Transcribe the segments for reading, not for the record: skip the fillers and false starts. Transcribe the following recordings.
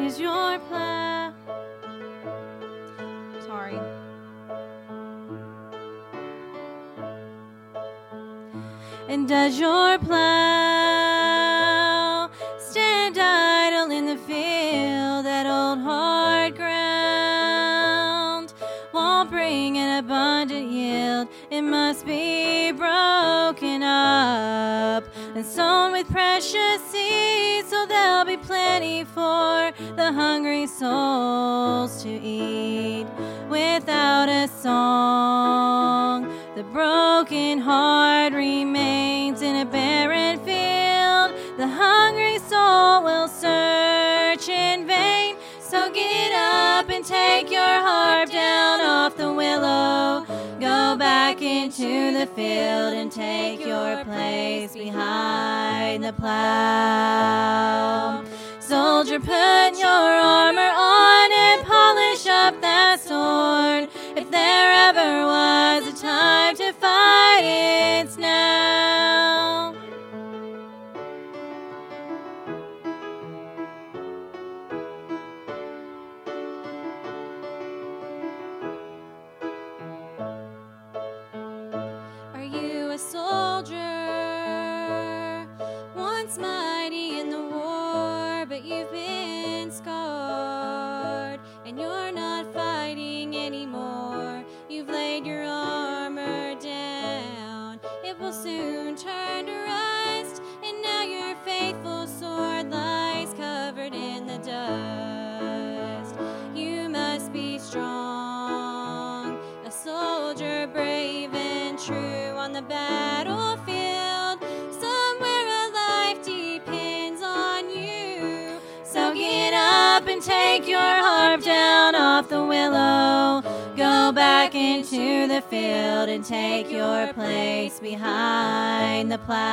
is your plow. Sorry. And does your plow stand idle in the field? That old hard ground won't bring an abundant yield. It must be broken up and sown with precious seeds, so there'll be plenty for the hungry souls to eat. Without a song, the broken heart remains in a barren field. The hungry soul will search in vain. So get up and take your harp down off the willow. Go back into the field and take your place behind the plow. Soldier, put your armor on and polish up that sword. If there ever was a time to fight, it's now. Are you a soldier, once mighty in the war, but you've been scarred and you're not fighting anymore? You've laid your armor down, it will soon turn to rust, and now your faithful sword lies covered in the dust. You must be strong, a soldier brave and true on the battlefield. Somewhere a life depends on you. So get up and take your harp down off the willow. Go back into the field and take your place behind the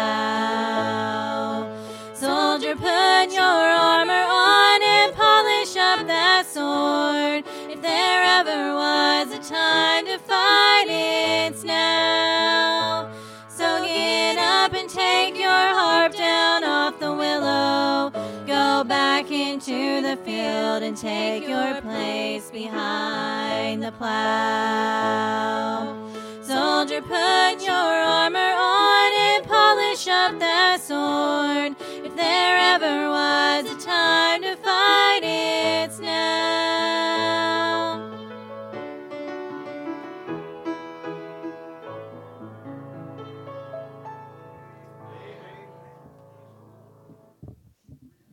plow. Soldier, put your armor on and polish up that sword. If there ever was a time to fight, it's now. So get up and take your harp down off the willow. Go back into the field and take your place behind the plow. Soldier, put your armor on and polish up that sword. If there ever was a time to fight, it's now.